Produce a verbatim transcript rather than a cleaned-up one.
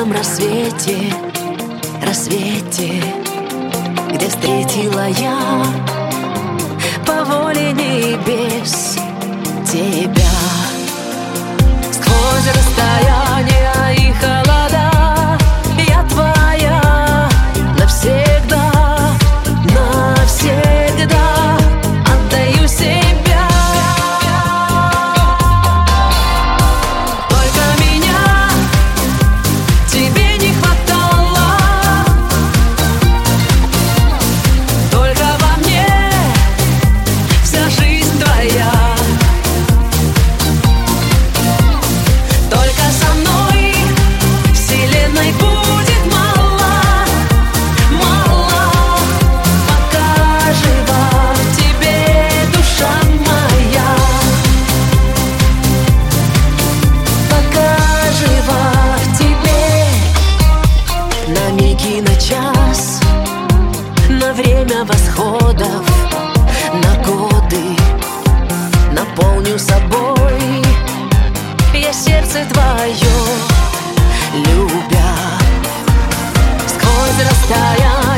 звездном рассвете, рассвете, где встретила я по воле небес тебя. Сквозь расстояния и холода я твоя навсегда, навсегда отдаю себя. Только меня тебе не хватало, только во мне вся жизнь твоя. Только со мной вселенной будет мало, мало, пока жива в тебе душа моя, пока жива в тебе. На миг и на час, на время восходов, на годы наполню собой я сердце твое, любя. Сквозь расстояние